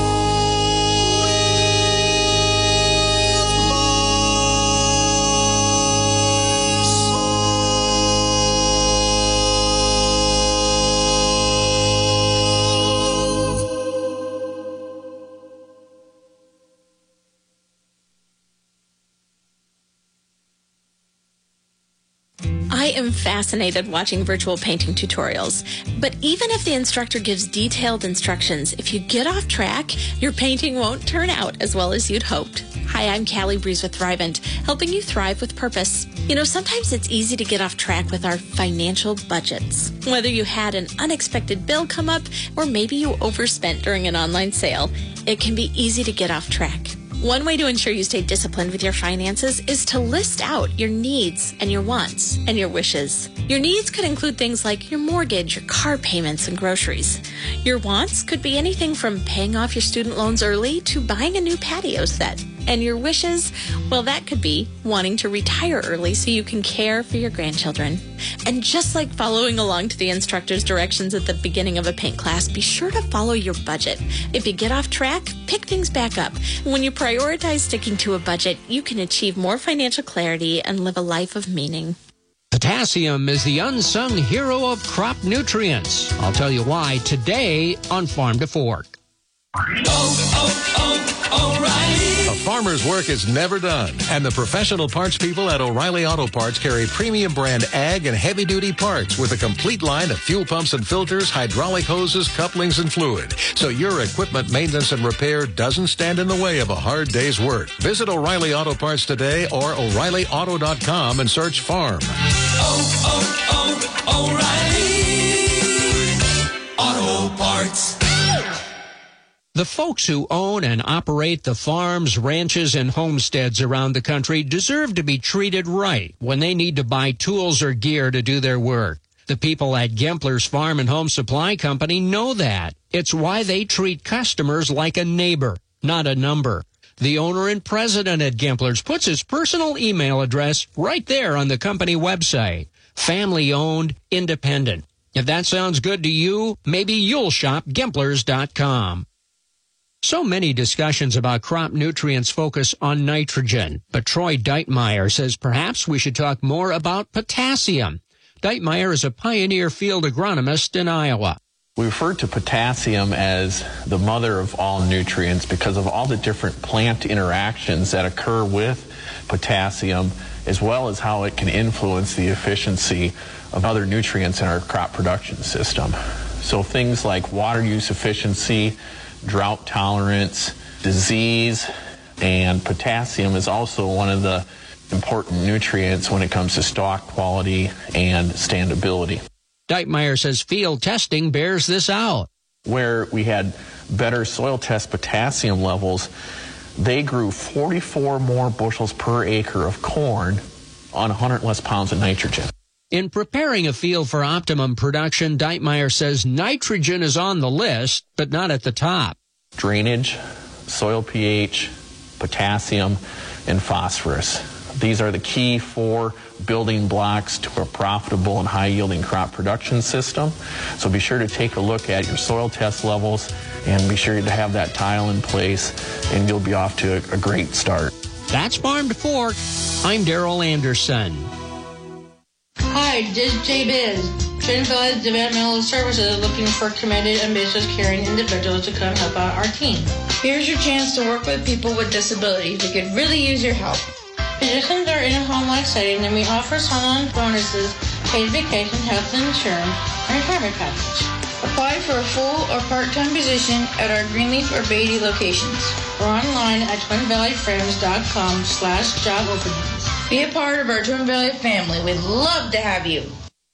I am fascinated watching virtual painting tutorials, but even if the instructor gives detailed instructions, if you get off track, your painting won't turn out as well as you'd hoped. Hi, I'm Callie Breeze with Thrivent, helping you thrive with purpose. You know, sometimes it's easy to get off track with our financial budgets. Whether you had an unexpected bill come up or maybe you overspent during an online sale, it can be easy to get off track. One way to ensure you stay disciplined with your finances is to list out your needs and your wants and your wishes. Your needs could include things like your mortgage, your car payments, and groceries. Your wants could be anything from paying off your student loans early to buying a new patio set. And your wishes, well, that could be wanting to retire early so you can care for your grandchildren. And just like following along to the instructor's directions at the beginning of a paint class, be sure to follow your budget. If you get off track, pick things back up. When you prioritize sticking to a budget, you can achieve more financial clarity and live a life of meaning.
Potassium is the unsung hero of crop nutrients. I'll tell you why today on Farm to Fork.
O'Reilly. A farmer's work is never done, and the professional parts people at O'Reilly Auto Parts carry premium brand ag and heavy-duty parts with a complete line of fuel pumps and filters, hydraulic hoses, couplings, and fluid, so your equipment maintenance and repair doesn't stand in the way of a hard day's work. Visit O'Reilly Auto Parts today or O'ReillyAuto.com and search farm.
O'Reilly Auto Parts.
The folks who own and operate the farms, ranches, and homesteads around the country deserve to be treated right when they need to buy tools or gear to do their work. The people at Gempler's Farm and Home Supply Company know that. It's why they treat customers like a neighbor, not a number. The owner and president at Gempler's puts his personal email address right there on the company website. Family-owned, independent. If that sounds good to you, maybe you'll shop Gemplers.com. So many discussions about crop nutrients focus on nitrogen, but Troy Deitmeyer says perhaps we should talk more about potassium. Deitmeyer is a pioneer field agronomist in Iowa.
We refer to potassium as the mother of all nutrients because of all the different plant interactions that occur with potassium, as well as how it can influence the efficiency of other nutrients in our crop production system. So things like water use efficiency, drought tolerance, disease, and potassium is also one of the important nutrients when it comes to stalk quality and standability.
Deitmeyer says field testing bears this out.
Where we had better soil test potassium levels, they grew 44 more bushels per acre of corn on 100 less pounds of nitrogen.
In preparing a field for optimum production, Deitmeyer says nitrogen is on the list, but not at the top.
Drainage, soil pH, potassium, and phosphorus. These are the key 4 building blocks to a profitable and high-yielding crop production system. So be sure to take a look at your soil test levels and be sure to have that tile in place, and you'll be off to a great start.
That's Farm to Fork. I'm Daryl Anderson.
Hi, this is J-Biz. Trinidad Developmental Services is looking for committed, ambitious, caring individuals to come help out our team. Here's your chance to work with people with disabilities who could really use your help. Positions are in a home life setting, and we offer sign-on bonuses, paid vacation, health insurance, and retirement package. Apply for a full or part-time position at our Greenleaf or Beatty locations or online at TwinValleyFriends.com/job openings. Be a part of our Twin Valley family. We'd love to have you.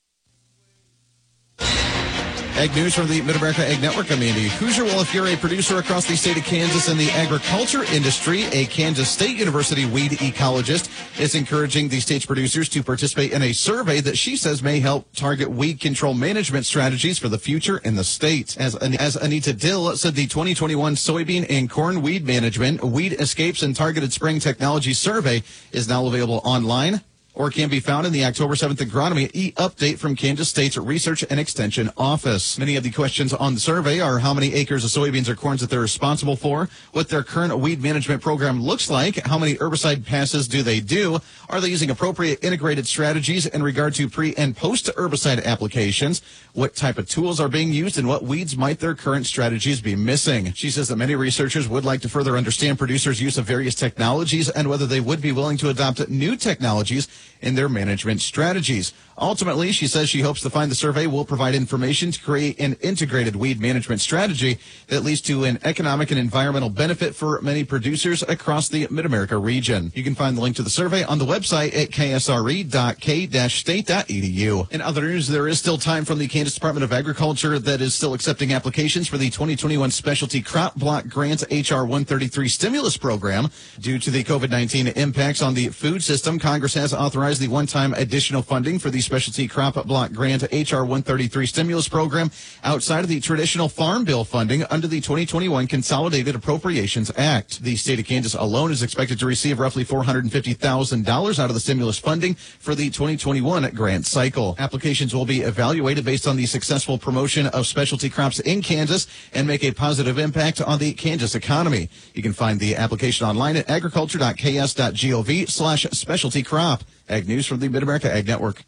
Ag News from the Mid-America Ag Network. I'm Andy Hoosier. Well, if you're a producer across the state of Kansas in the agriculture industry, a Kansas State University weed ecologist is encouraging the state's producers to participate in a survey that she says may help target weed control management strategies for the future in the state. As Anita Dill said, the 2021 soybean and corn weed management, weed escapes and targeted spraying technology survey is now available online, or can be found in the October 7th Agronomy e-update from Kansas State's Research and Extension Office. Many of the questions on the survey are how many acres of soybeans or corns that they're responsible for, what their current weed management program looks like, how many herbicide passes do they do, are they using appropriate integrated strategies in regard to pre- and post-herbicide applications, what type of tools are being used, and what weeds might their current strategies be missing. She says that many researchers would like to further understand producers' use of various technologies and whether they would be willing to adopt new technologies in their management strategies. Ultimately, she says she hopes to find the survey will provide information to create an integrated weed management strategy that leads to an economic and environmental benefit for many producers across the Mid-America region. You can find the link to the survey on the website at ksre.k-state.edu. In other news, there is still time from the Kansas Department of Agriculture that is still accepting applications for the 2021 Specialty Crop Block Grant HR 133 stimulus program. Due to the COVID-19 impacts on the food system, Congress has authorized the one-time additional funding for the Specialty Crop Block Grant HR 133 stimulus program outside of the traditional Farm Bill funding under the 2021 Consolidated Appropriations Act. The state of Kansas alone is expected to receive roughly $450,000 out of the stimulus funding for the 2021 grant cycle. Applications will be evaluated based on the successful promotion of specialty crops in Kansas and make a positive impact on the Kansas economy. You can find the application online at agriculture.ks.gov/specialty crop. Ag News from the Mid-America Ag Network.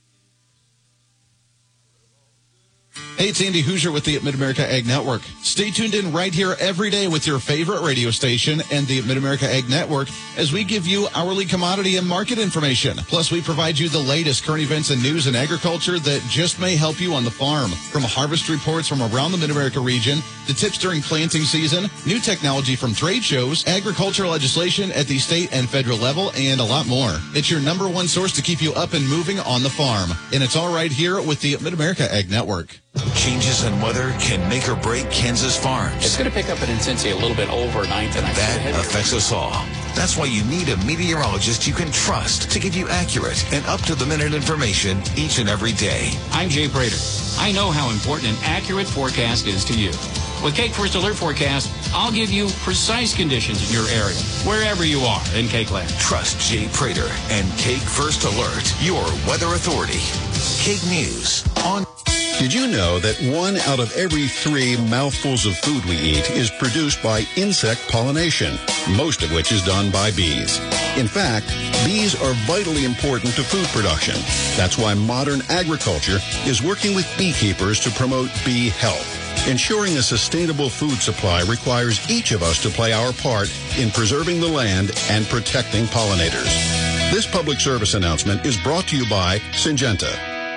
Hey, it's Andy Hoosier with the Mid-America Ag Network. Stay tuned in right here every day with your favorite radio station and the Mid-America Ag Network as we give you hourly commodity and market information. Plus, we provide you the latest current events and news in agriculture that just may help you on the farm. From harvest reports from around the Mid-America region, the tips during planting season, new technology from trade shows, agricultural legislation at the state and federal level, and a lot more. It's your number one source to keep you up and moving on the farm. And it's all right here with the Mid-America Ag Network.
Changes in weather can make or break Kansas farms.
It's going to pick up in intensity a little bit overnight tonight.
That affects us all. That's why you need a meteorologist you can trust to give you accurate and up-to-the-minute information each and every day.
I'm Jay Prater. I know how important an accurate forecast is to you. With Cake First Alert Forecast, I'll give you precise conditions in your area, wherever you are in Cake Land.
Trust Jay Prater and Cake First Alert, your weather authority. Cake News on...
Did you know that 1 out of every 3 mouthfuls of food we eat is produced by insect pollination, most of which is done by bees? In fact, bees are vitally important to food production. That's why modern agriculture is working with beekeepers to promote bee health. Ensuring a sustainable food supply requires each of us to play our part in preserving the land and protecting pollinators. This public service announcement is brought to you by Syngenta.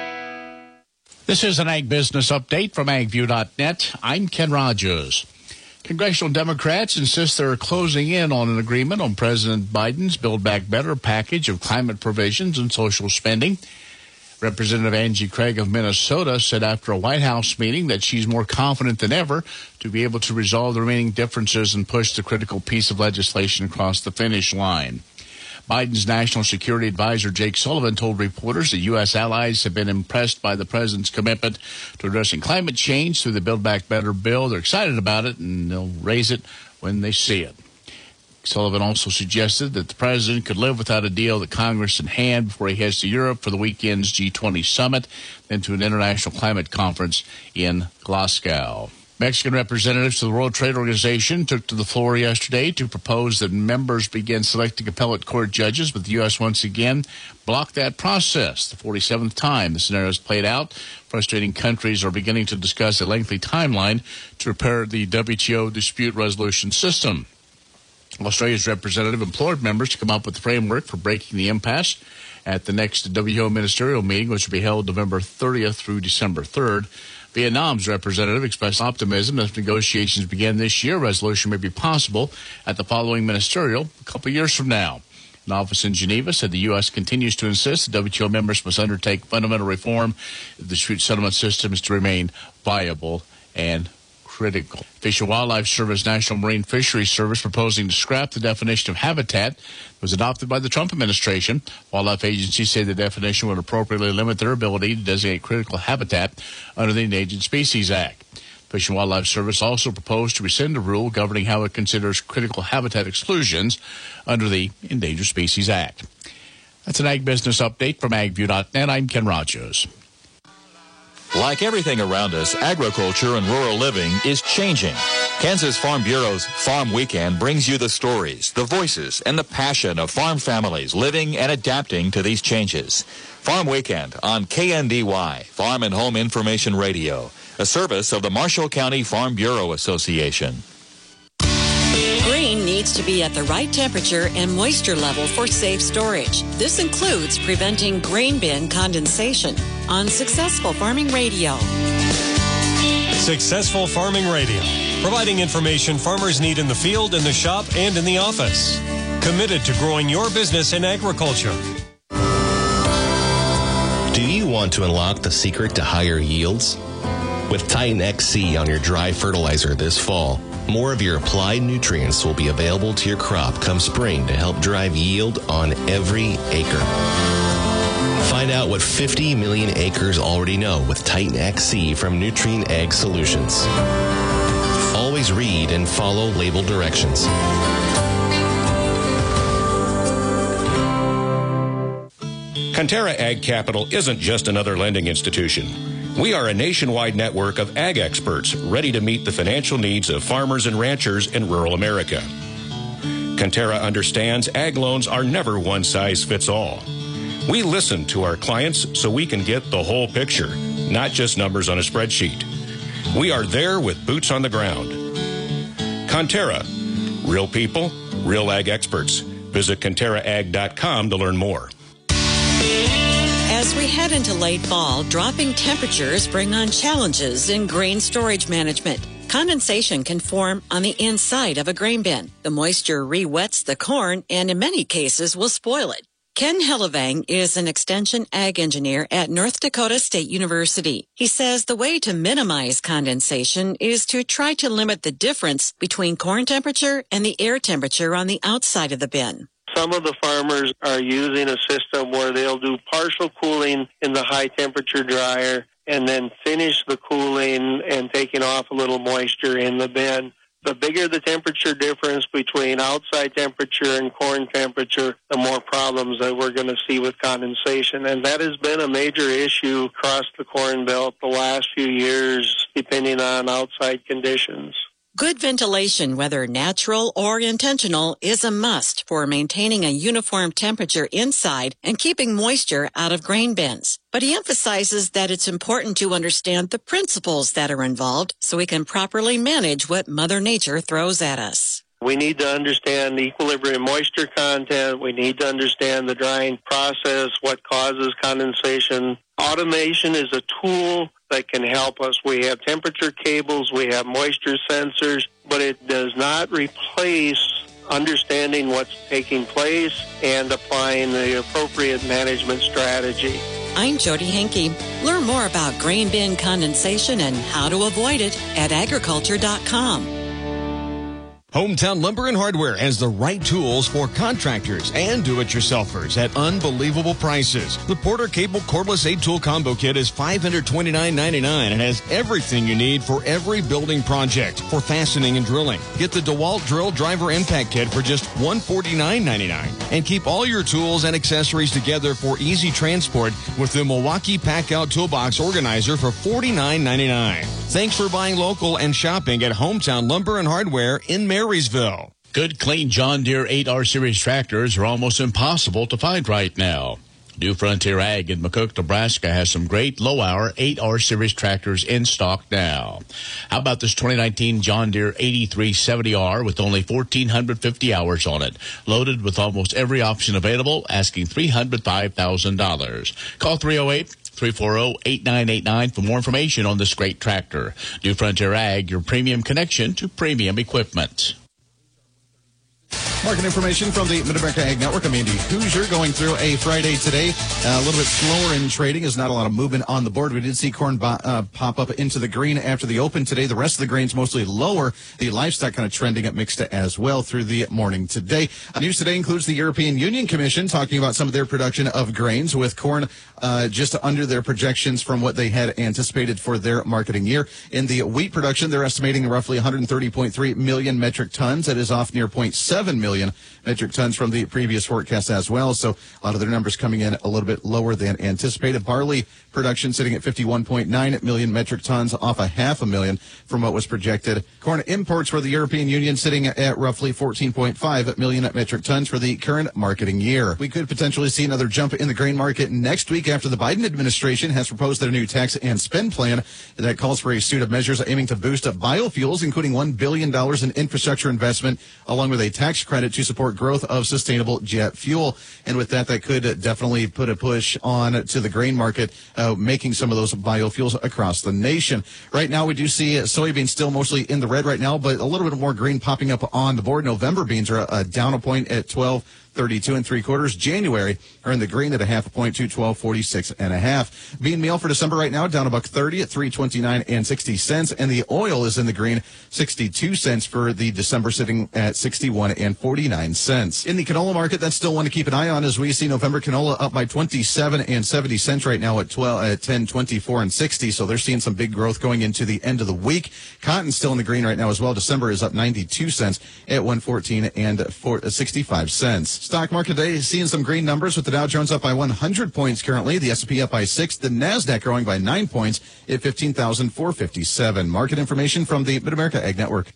This is an Ag Business Update from agview.net. I'm Ken Rogers. Congressional Democrats insist they're closing in on an agreement on President Biden's Build Back Better package of climate provisions and social spending. Representative Angie Craig of Minnesota said after a White House meeting that she's more confident than ever to be able to resolve the remaining differences and push the critical piece of legislation across the finish line. Biden's National Security Advisor Jake Sullivan told reporters that U.S. allies have been impressed by the president's commitment to addressing climate change through the Build Back Better bill. They're excited about it, and they'll raise it when they see it. Sullivan also suggested that the president could live without a deal that Congress in hand before he heads to Europe for the weekend's G20 summit, then to an international climate conference in Glasgow. Mexican representatives to the World Trade Organization took to the floor yesterday to propose that members begin selecting appellate court judges, but the U.S. once again blocked that process. The 47th time the scenario has played out. Frustrating countries are beginning to discuss a lengthy timeline to repair the WTO dispute resolution system. Australia's representative implored members to come up with a framework for breaking the impasse at the next WTO ministerial meeting, which will be held November 30th through December 3rd.
Vietnam's representative expressed optimism that if negotiations begin this year, resolution may be possible at the following ministerial a couple years from now. An office in Geneva said the U.S. continues to insist that WTO members must undertake fundamental reform if the dispute settlement system is to remain viable and critical. Fish and Wildlife Service National Marine Fisheries Service proposing to scrap the definition of habitat was adopted by the Trump administration. Wildlife agencies say the definition would appropriately limit their ability to designate critical habitat under the Endangered Species Act. Fish and Wildlife Service also proposed to rescind a rule governing how it considers critical habitat exclusions under the Endangered Species Act. That's an Ag Business Update from AgView.net. I'm Ken Rogers.
Like everything around us, agriculture and rural living is changing. Kansas Farm Bureau's Farm Weekend brings you the stories, the voices, and the passion of farm families living and adapting to these changes. Farm Weekend on KNDY, Farm and Home Information Radio, a service of the Marshall County Farm Bureau Association.
Grain needs to be at the right temperature and moisture level for safe storage. This includes preventing grain bin condensation. On Successful Farming Radio.
Successful Farming Radio, providing information farmers need in the field, in the shop, and in the office. Committed to growing your business in agriculture.
Do you want to unlock the secret to higher yields? With Titan XC on your dry fertilizer this fall, more of your applied nutrients will be available to your crop come spring to help drive yield on every acre. Find out what 50 million acres already know with Titan XC from Nutrien Ag Solutions. Always read and follow label directions.
Conterra Ag Capital isn't just another lending institution. We are a nationwide network of ag experts ready to meet the financial needs of farmers and ranchers in rural America. Conterra understands ag loans are never one size fits all. We listen to our clients so we can get the whole picture, not just numbers on a spreadsheet. We are there with boots on the ground. Conterra, real people, real ag experts. Visit ConterraAg.com to learn more.
As we head into late fall, dropping temperatures bring on challenges in grain storage management. Condensation can form on the inside of a grain bin. The moisture re-wets the corn and in many cases will spoil it. Ken Hellevang is an extension ag engineer at North Dakota State University. He says the way to minimize condensation is to try to limit the difference between corn temperature and the air temperature on the outside of the bin.
Some of the farmers are using a system where they'll do partial cooling in the high temperature dryer and then finish the cooling and taking off a little moisture in the bin. The bigger the temperature difference between outside temperature and corn temperature, the more problems that we're going to see with condensation. And that has been a major issue across the Corn Belt the last few years, depending on outside conditions.
Good ventilation, whether natural or intentional, is a must for maintaining a uniform temperature inside and keeping moisture out of grain bins. But he emphasizes that it's important to understand the principles that are involved so we can properly manage what Mother Nature throws at us.
We need to understand the equilibrium moisture content. We need to understand the drying process, what causes condensation. Automation is a tool that can help us. We have temperature cables, we have moisture sensors, but it does not replace understanding what's taking place and applying the appropriate management strategy.
I'm Jody Henke. Learn more about grain bin condensation and how to avoid it at agriculture.com.
Hometown Lumber and Hardware has the right tools for contractors and do-it-yourselfers at unbelievable prices. The Porter Cable Cordless 8-Tool Combo Kit is $529.99 and has everything you need for every building project for fastening and drilling. Get the DeWalt Drill Driver Impact Kit for just $149.99. And keep all your tools and accessories together for easy transport with the Milwaukee Pack-Out Toolbox Organizer for $49.99. Thanks for buying local and shopping at Hometown Lumber and Hardware in Marysville.
Good, clean John Deere 8R Series tractors are almost impossible to find right now. New Frontier Ag in McCook, Nebraska has some great low-hour 8R Series tractors in stock now. How about this 2019 John Deere 8370R with only 1,450 hours on it, loaded with almost every option available, asking $305,000. Call 308 340-8989 for more information on this great tractor. New Frontier Ag, your premium connection to premium equipment.
Market information from the Mid-America Ag Network. I'm Andy Hoosier going through a Friday today. A little bit slower in trading. There's not a lot of movement on the board. We did see corn pop up into the green after the open today. The rest of the grains mostly lower. The livestock kind of trending at mixed as well through the morning today. News today includes the European Union Commission talking about some of their production of grains, with corn just under their projections from what they had anticipated for their marketing year. In the wheat production, they're estimating roughly 130.3 million metric tons. That is off near 0.7 million metric tons from the previous forecast as well. So a lot of their numbers coming in a little bit lower than anticipated. Barley production sitting at 51.9 million metric tons, off 500,000 from what was projected. Corn imports for the European Union sitting at roughly 14.5 million metric tons for the current marketing year. We could potentially see another jump in the grain market next week after the Biden administration has proposed their new tax and spend plan that calls for a suite of measures aiming to boost up biofuels, including $1 billion in infrastructure investment, along with a tax credit to support growth of sustainable jet fuel. And with that, that could definitely put a push on to the grain market, making some of those biofuels across the nation. Right now, we do see soybeans still mostly in the red right now, but a little bit more green popping up on the board. November beans are down a point at 12.32 3/4. January are in the green at a half a point to 12.46 1/2. Bean meal for December right now down $1.30 at 3.29 60 and the oil is in the green, 62 cents for the December, sitting at 61 49 cents. In the canola market, that's still one to keep an eye on, as we see November canola up by 27 70 cents right now at 10.24 60. So they're seeing some big growth going into the end of the week. Cotton still in the green right now as well. December is up 92 cents at 1.14 65 cents. Stock market today is seeing some green numbers, with the Dow Jones up by 100 points currently, the S&P up by 6, the NASDAQ growing by 9 points at 15,457. Market information from the Mid-America Ag Network.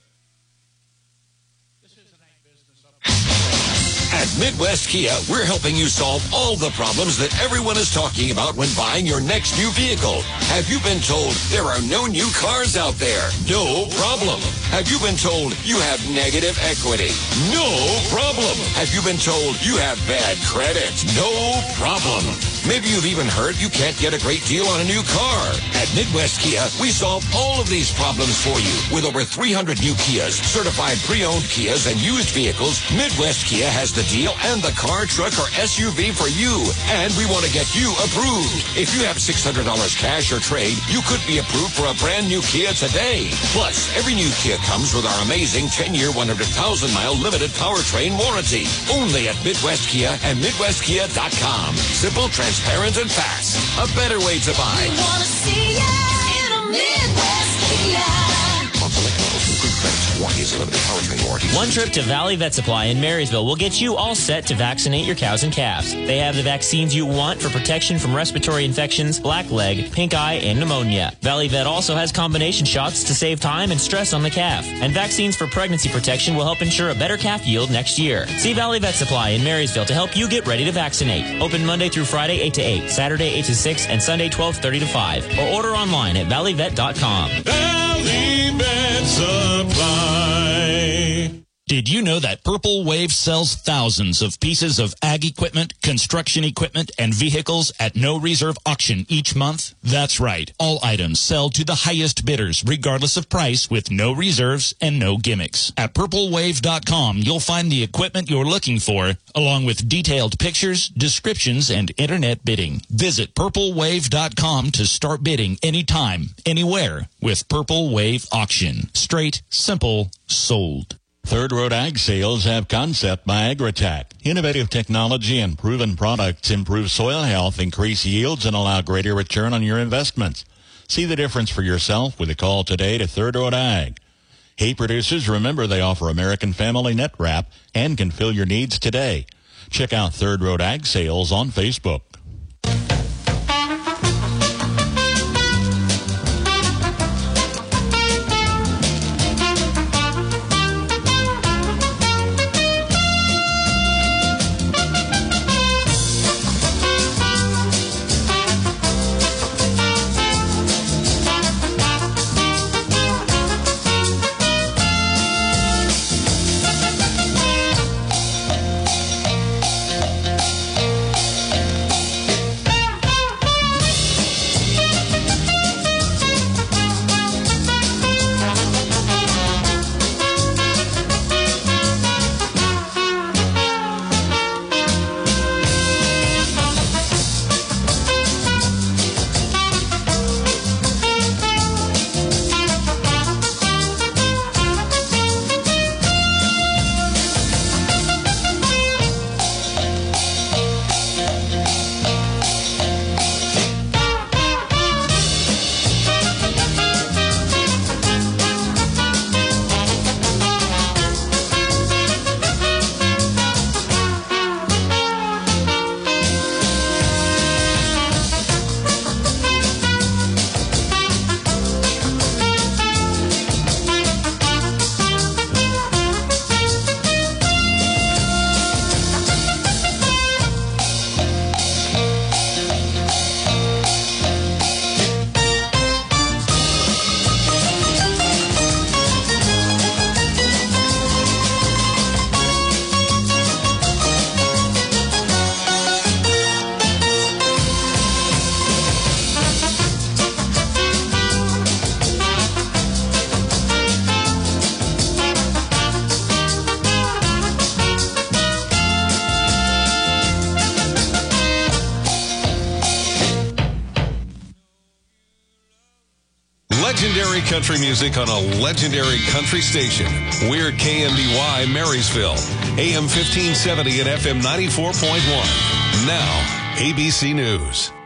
At Midwest Kia, we're helping you solve all the problems that everyone is talking about when buying your next new vehicle. Have you been told there are no new cars out there? No problem. Have you been told you have negative equity? No problem. Have you been told you have bad credit? No problem. Maybe you've even heard you can't get a great deal on a new car. At Midwest Kia, we solve all of these problems for you. With over 300 new Kias, certified pre-owned Kias, and used vehicles, Midwest Kia has the deal and the car, truck, or SUV for you. And we want to get you approved. If you have $600 cash or trade, you could be approved for a brand new Kia today. Plus, every new Kia comes with our amazing 10-year, 100,000-mile limited powertrain warranty. Only at Midwest Kia and MidwestKia.com. Simple, transparent, and fast. A better way to buy.
We want to see ya in a Midwest Kia.
One trip to Valley Vet Supply in Marysville will get you all set to vaccinate your cows and calves. They have the vaccines you want for protection from respiratory infections, blackleg, pink eye, and pneumonia. Valley Vet also has combination shots to save time and stress on the calf. And vaccines for pregnancy protection will help ensure a better calf yield next year. See Valley Vet Supply in Marysville to help you get ready to vaccinate. Open Monday through Friday 8 to 8, Saturday 8 to 6, and Sunday 12:30 to 5. Or order online at valleyvet.com.
Valley Vet Supply.
Did you know that Purple Wave sells thousands of pieces of ag equipment, construction equipment, and vehicles at no reserve auction each month? That's right. All items sell to the highest bidders, regardless of price, with no reserves and no gimmicks. At purplewave.com, you'll find the equipment you're looking for, along with detailed pictures, descriptions, and internet bidding. Visit purplewave.com to start bidding anytime, anywhere with Purple Wave Auction. Straight, simple, sold.
Third Road Ag Sales have Concept by Agritech. Innovative technology and proven products improve soil health, increase yields, and allow greater return on your investments. See the difference for yourself with a call today to Third Road Ag. Hay producers, remember they offer American Family Net Wrap and can fill your needs today. Check out Third Road Ag Sales on Facebook.
Legendary country music on a legendary country station. We're KNDY Marysville, AM 1570 and FM 94.1. Now, ABC News.